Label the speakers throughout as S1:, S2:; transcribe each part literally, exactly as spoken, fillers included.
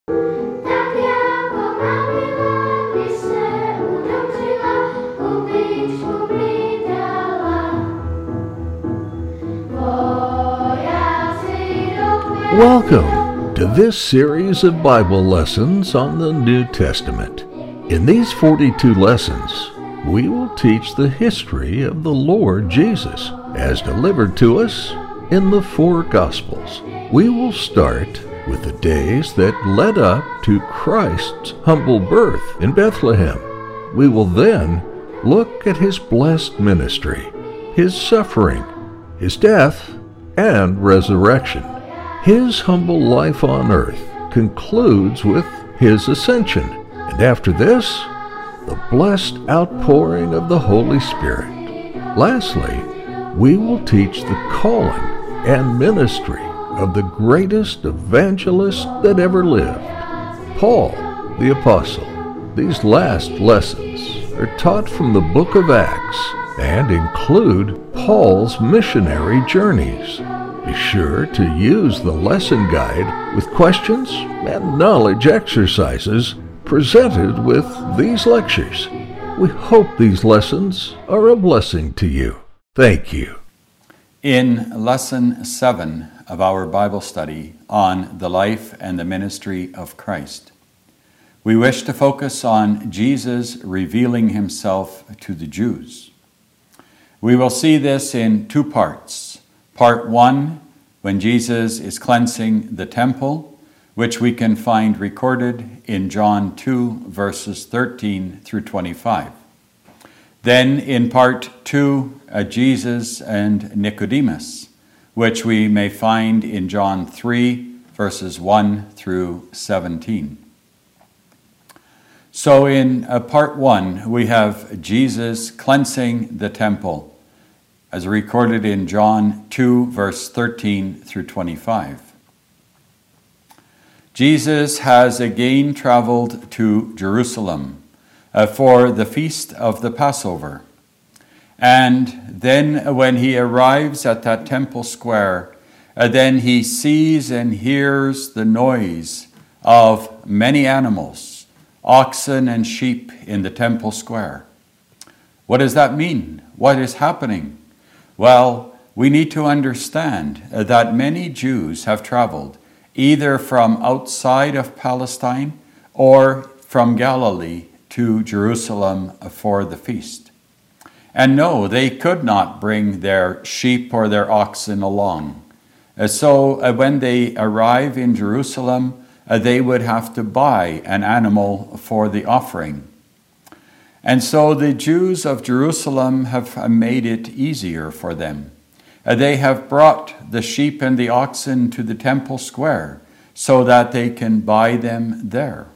S1: Tak jako pravidla by se udržela, uličku mi dala. Vojáci jdou.
S2: Welcome to this series of Bible lessons on the New Testament. In these forty-two lessons, we will teach the history of the Lord Jesus as delivered to us in the four Gospels. We will start with the days that led up to Christ's humble birth in Bethlehem. We will then look at his blessed ministry, his suffering, his death, and resurrection. His humble life on earth concludes with his ascension, and after this, the blessed outpouring of the Holy Spirit. Lastly, we will teach the calling and ministry of the greatest evangelist that ever lived, Paul the Apostle. These last lessons are taught from the book of Acts and include Paul's missionary journeys. Be sure to use the lesson guide with questions and knowledge exercises presented with these lectures. We hope these lessons are a blessing to you. Thank you.
S3: In Lesson seven of our Bible study on the life and the ministry of Christ, we wish to focus on Jesus revealing himself to the Jews. We will see this in two parts. Part one, when Jesus is cleansing the temple, which we can find recorded in John two, verses thirteen through twenty-five. Then in part two, uh, Jesus and Nicodemus, which we may find in John three, verses one through seventeen. So in uh, part one, we have Jesus cleansing the temple, as recorded in John two, verse thirteen through twenty-five. Jesus has again traveled to Jerusalem uh, for the feast of the Passover. And then when he arrives at that temple square, uh, then he sees and hears the noise of many animals, oxen and sheep in the temple square. What does that mean? What is happening? Well, we need to understand uh, that many Jews have traveled either from outside of Palestine or from Galilee to Jerusalem for the feast. And no, they could not bring their sheep or their oxen along. Uh, so uh, when they arrive in Jerusalem, uh, they would have to buy an animal for the offering. And so the Jews of Jerusalem have made it easier for them. Uh, they have brought the sheep and the oxen to the temple square so that they can buy them there.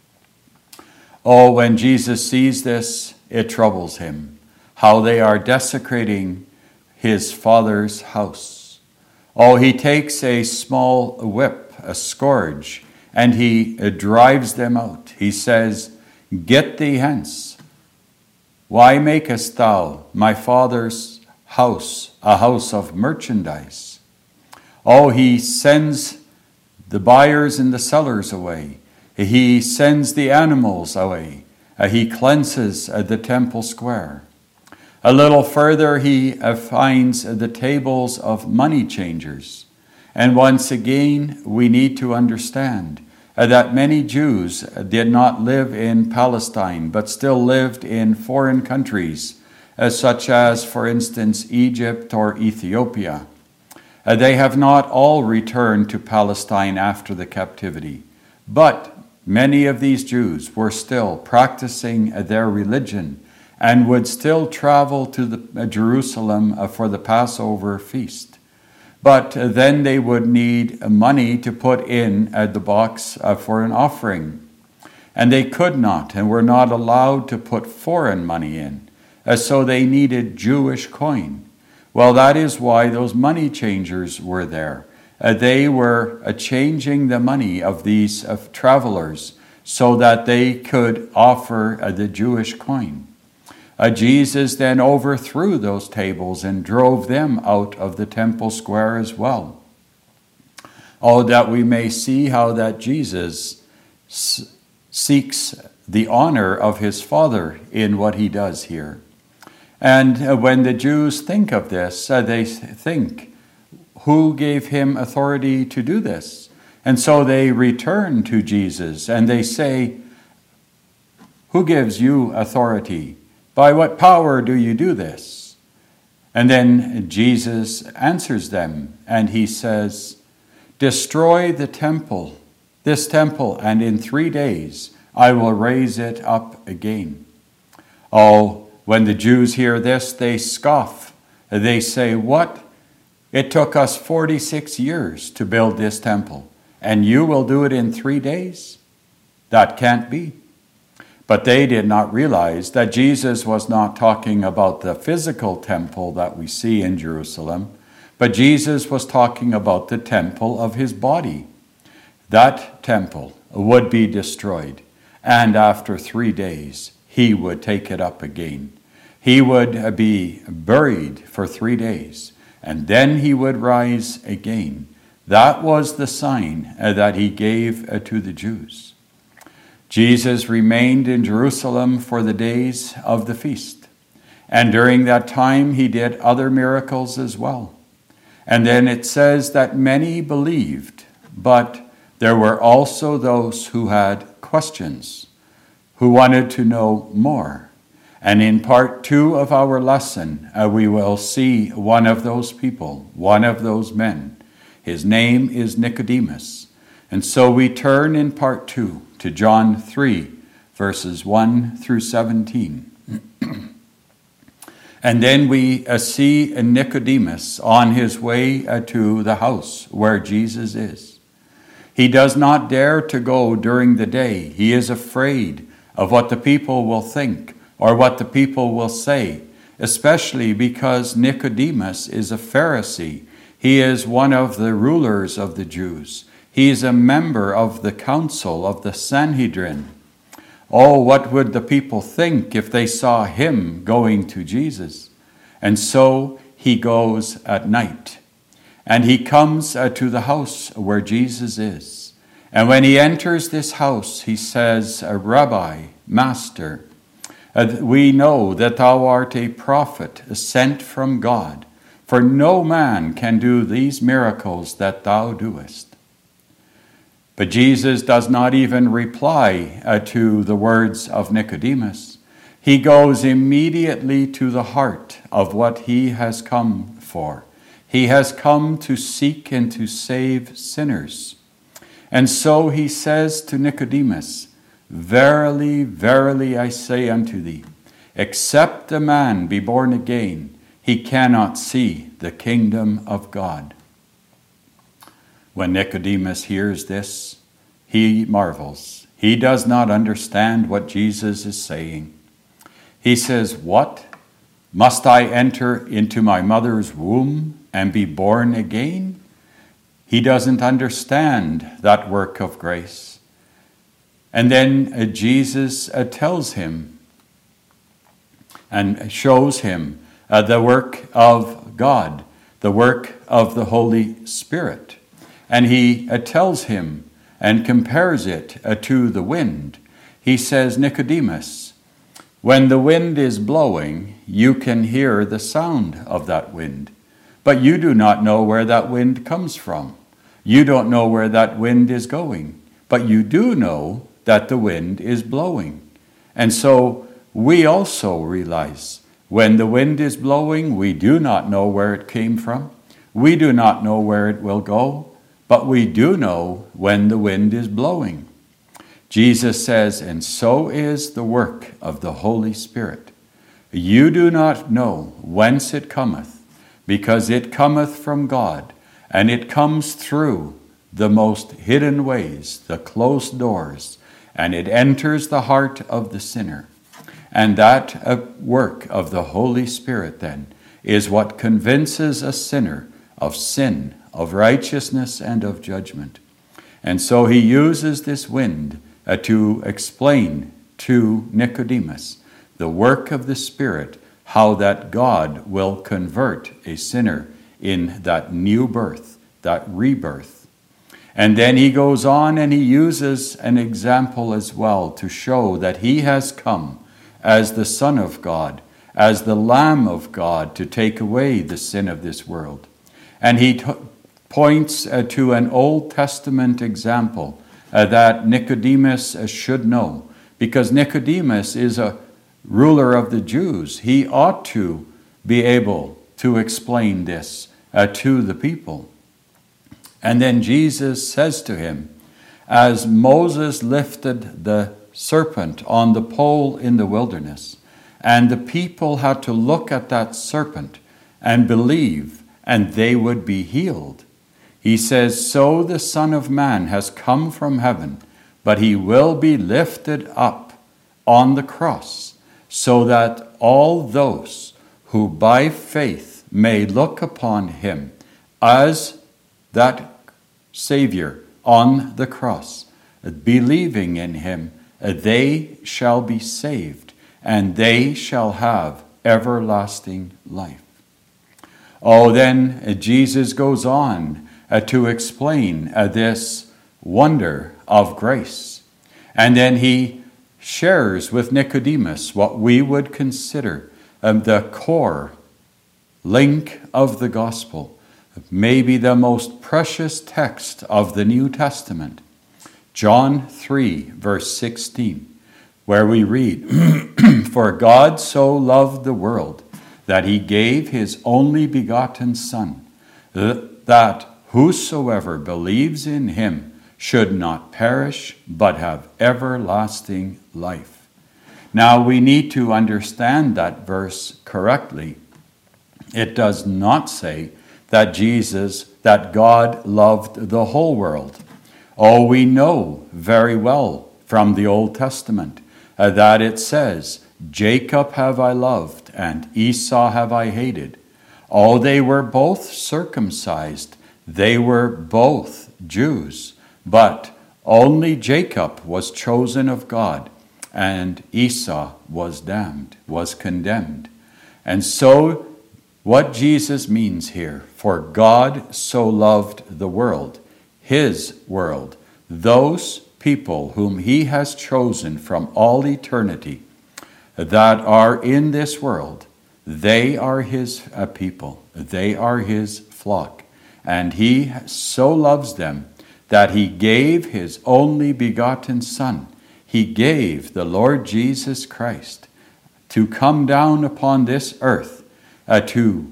S3: Oh, when Jesus sees this, it troubles him, how they are desecrating his Father's house. Oh, he takes a small whip, a scourge, and he uh, drives them out. He says, "Get thee hence. Why makest thou my Father's house a house of merchandise?" Oh, he sends the buyers and the sellers away. He sends the animals away. Uh, he cleanses uh, the temple square. A little further, he uh, finds uh, the tables of money changers. And once again, we need to understand uh, that many Jews did not live in Palestine, but still lived in foreign countries, Uh, such as, for instance, Egypt or Ethiopia. Uh, they have not all returned to Palestine after the captivity, but many of these Jews were still practicing uh, their religion and would still travel to the, uh, Jerusalem uh, for the Passover feast. But uh, then they would need uh, money to put in uh, the box uh, for an offering. And they could not and were not allowed to put foreign money in. Uh, so they needed Jewish coin. Well, that is why those money changers were there. Uh, they were uh, changing the money of these uh, travelers so that they could offer uh, the Jewish coin. Uh, Jesus then overthrew those tables and drove them out of the temple square as well. Oh, that we may see how that Jesus s- seeks the honor of his Father in what he does here. And uh, when the Jews think of this, uh, they think, who gave him authority to do this? And so they return to Jesus and they say, who gives you authority? By what power do you do this? And then Jesus answers them and he says, destroy the temple, this temple, and in three days I will raise it up again. Oh, when the Jews hear this, they scoff. They say, what? It took us forty-six years to build this temple, and you will do it in three days? That can't be. But they did not realize that Jesus was not talking about the physical temple that we see in Jerusalem, but Jesus was talking about the temple of his body. That temple would be destroyed, and after three days, he would take it up again. He would be buried for three days, and then he would rise again. That was the sign that he gave to the Jews. Jesus remained in Jerusalem for the days of the feast, and during that time he did other miracles as well. And then it says that many believed, but there were also those who had questions, who wanted to know more. And in part two of our lesson, uh, we will see one of those people, one of those men. His name is Nicodemus. And so we turn in part two to John three, verses one through seventeen. And then we uh, see Nicodemus on his way uh, to the house where Jesus is. He does not dare to go during the day. He is afraid of what the people will think or what the people will say, especially because Nicodemus is a Pharisee. He is one of the rulers of the Jews. He is a member of the council of the Sanhedrin. Oh, what would the people think if they saw him going to Jesus? And so he goes at night. And he comes uh, to the house where Jesus is. And when he enters this house, he says, Rabbi, Master, uh, we know that thou art a prophet sent from God, for no man can do these miracles that thou doest. But Jesus does not even reply uh, to the words of Nicodemus. He goes immediately to the heart of what he has come for. He has come to seek and to save sinners. And so he says to Nicodemus, Verily, verily, I say unto thee, except a man be born again, he cannot see the kingdom of God. When Nicodemus hears this, he marvels. He does not understand what Jesus is saying. He says, What? Must I enter into my mother's womb and be born again? He doesn't understand that work of grace. And then uh, Jesus uh, tells him and shows him uh, the work of God, the work of the Holy Spirit. And he uh, tells him and compares it uh, to the wind. He says, Nicodemus, when the wind is blowing, you can hear the sound of that wind, but you do not know where that wind comes from. You don't know where that wind is going, but you do know that the wind is blowing. And so we also realize when the wind is blowing, we do not know where it came from. We do not know where it will go, but we do know when the wind is blowing. Jesus says, and so is the work of the Holy Spirit. You do not know whence it cometh, because it cometh from God, and it comes through the most hidden ways, the closed doors, and it enters the heart of the sinner. And that work of the Holy Spirit, then, is what convinces a sinner of sin, of righteousness, and of judgment. And so he uses this wind uh, to explain to Nicodemus the work of the Spirit, how that God will convert a sinner in that new birth, that rebirth. And then he goes on and he uses an example as well to show that he has come as the Son of God, as the Lamb of God to take away the sin of this world. And he t- points uh, to an Old Testament example uh, that Nicodemus uh, should know, because Nicodemus is a ruler of the Jews. He ought to be able to explain this uh, to the people. And then Jesus says to him, as Moses lifted the serpent on the pole in the wilderness, and the people had to look at that serpent and believe, and they would be healed. He says, so the Son of Man has come from heaven, but he will be lifted up on the cross, so that all those who by faith may look upon him as that Savior on the cross, believing in him, they shall be saved, and they shall have everlasting life. Oh, then Jesus goes on uh, to explain uh, this wonder of grace. And then he shares with Nicodemus what we would consider um, the core link of the gospel, maybe the most precious text of the New Testament, John three, verse sixteen, where we read, for God so loved the world that he gave his only begotten Son, that whosoever believes in him should not perish, but have everlasting life. Now we need to understand that verse correctly. It does not say that Jesus, that God loved the whole world. Oh, we know very well from the Old Testament uh, that it says, Jacob have I loved, and Esau have I hated. Oh, they were both circumcised. They were both Jews. But only Jacob was chosen of God, and Esau was damned, was condemned. And so what Jesus means here, for God so loved the world, his world, those people whom he has chosen from all eternity that are in this world, they are his uh, people, they are his flock. And he so loves them that he gave his only begotten Son. He gave the Lord Jesus Christ to come down upon this earth uh, to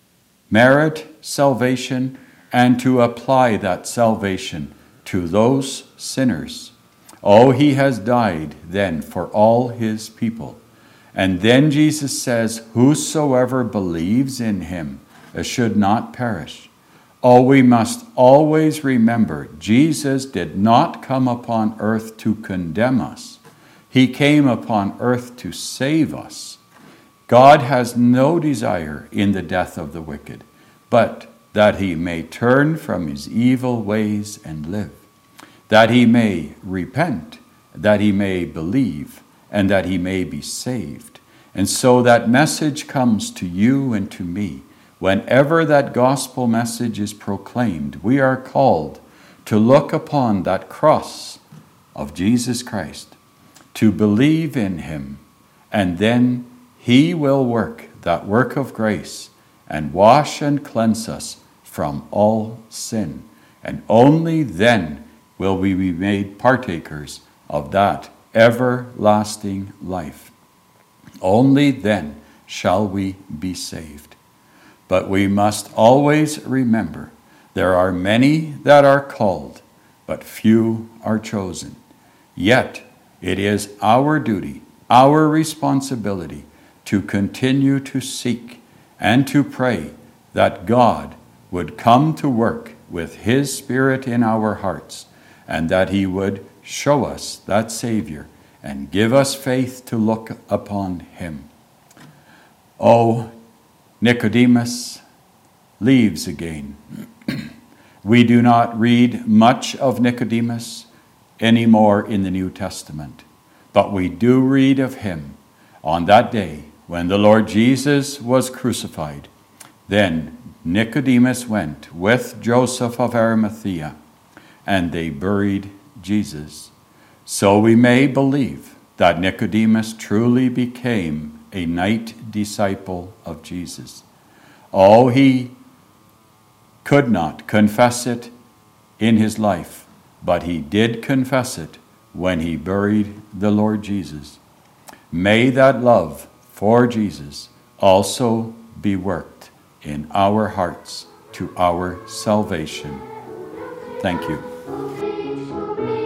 S3: merit salvation and to apply that salvation to those sinners. Oh, he has died then for all his people. And then Jesus says, whosoever believes in him should not perish. Oh, we must always remember, Jesus did not come upon earth to condemn us. He came upon earth to save us. God has no desire in the death of the wicked, but that he may turn from his evil ways and live, that he may repent, that he may believe, and that he may be saved. And so that message comes to you and to me. Whenever that gospel message is proclaimed, we are called to look upon that cross of Jesus Christ, to believe in him, and then he will work that work of grace and wash and cleanse us from all sin. And only then will we be made partakers of that everlasting life. Only then shall we be saved. But we must always remember, there are many that are called, but few are chosen. Yet it is our duty, our responsibility, to continue to seek and to pray that God would come to work with his Spirit in our hearts, and that he would show us that Savior and give us faith to look upon him. Oh, Nicodemus leaves again. We do not read much of Nicodemus anymore in the New Testament, but we do read of him on that day when the Lord Jesus was crucified. Then Nicodemus went with Joseph of Arimathea, and they buried Jesus. So we may believe that Nicodemus truly became a night disciple of Jesus. Oh, he could not confess it in his life, but he did confess it when he buried the Lord Jesus. May that love for Jesus also be worked in our hearts to our salvation. Thank you.